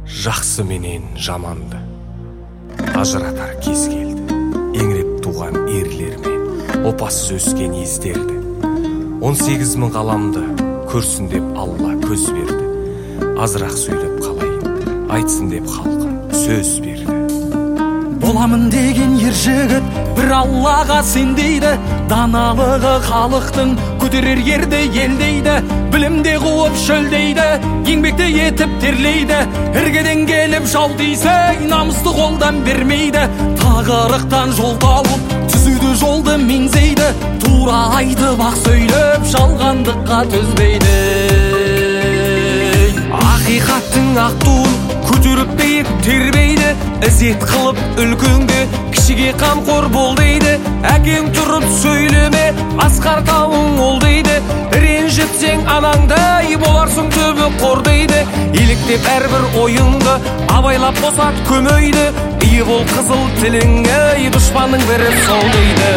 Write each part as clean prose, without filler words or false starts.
Жақсы менен жаманды ажыратар кез келді. Еңіреп туған ерлермен опасыз өскен ездерді. 18.000 қаламды көрсін деп Алла көз берді. Азырақ сөйлеп қалайын, айтсын деп халқым сөз берді. Боламын деген ер жігіт бір Аллаға сендейді. Даналығы халықтың көтерер ерді елдейді. Білімде қуып шөлдейді, еңбекте етіп терлейді. Іргеден келіп жау дейсе, намысты қолдан бермейді. Тағырықтан жол тауып, түзуді жолды меңзейді. Тура айтып ақ сөйлеп, жалғандыққа төзбейді. Ақиқаттың ақ туын көтеріп биік тербейді. Ізет қылып үлкенге кішіге қамқор бол дейді. Әкең тұрып сөйлеме, асқар тауың ол дейді. Ренжітсең анаңдай боларсың түбі қор дейді. Еліктеп әрбір ойынды абайлап босат көмейді. Ие бол қызыл тіліңе, дұшпанның бірі сол дейді.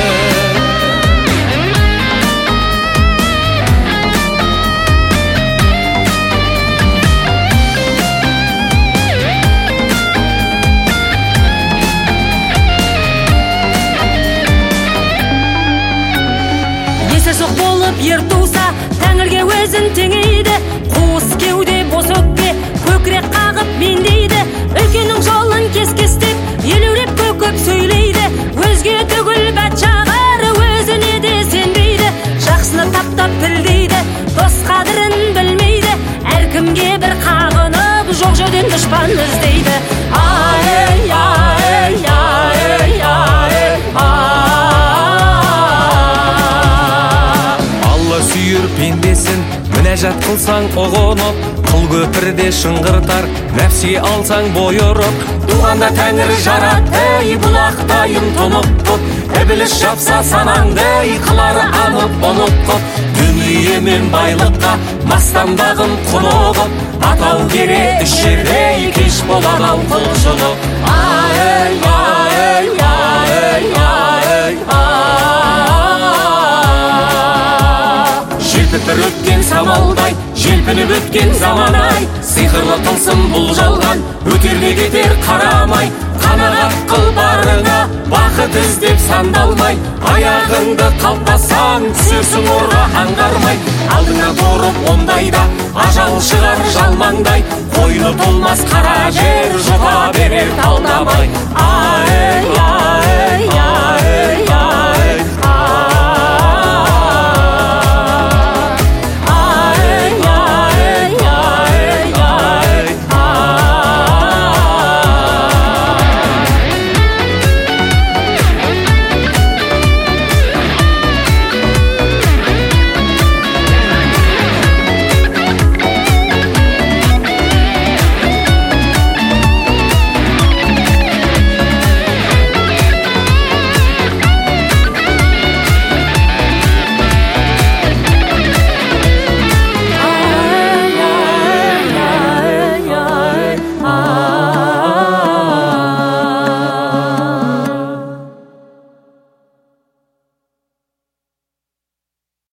Жоқ болып ер туса, тәңірге өзін теңейді. Қуыс кеуде бос өкпе, көкірек қағып меңдейді. Үлкеннің жолын кес-кестеп, елеуреп көкіп сөйлейді. Өзге түгіл бәтшағар өзіне де сенбейді. Жақсыны таптап пілдейді, дос қадірін білмейді. Әркімге бір қағынып, жоқ жерден дұшпан іздейді. Ай, ай, ай, ай, сүйір пендесін мінәжат қылсаң ұғынып, қыл көпірде шыңғыртар нәпсіге алсаң бой ұрып. Туғанда тәңір жаратты бұлақтайын тұнып тұп, ібіліс жапса санаңды қылары анып ұнып құп. Дүние мен байлыққа мастанбағын құлығып, атау кере үш жерде кеш болар ау құлшылық. Ай, ай, ай, ай, ай, Желпітір өткен самалдай, желпініп өткен заманай. Сиқырлы тылсым бұл жалған, өтерде кетер қарамай. Қанағат қыл барыңа, бақыт іздеп сандалмай. Аяғыңды қалпасаң, түсерсің орға аңғармай. Алдыңа тұрып ондайда, ажал шығар жалмаңдай. Қойны толмас қара жер, жұта берер талдамай. Ай, ай.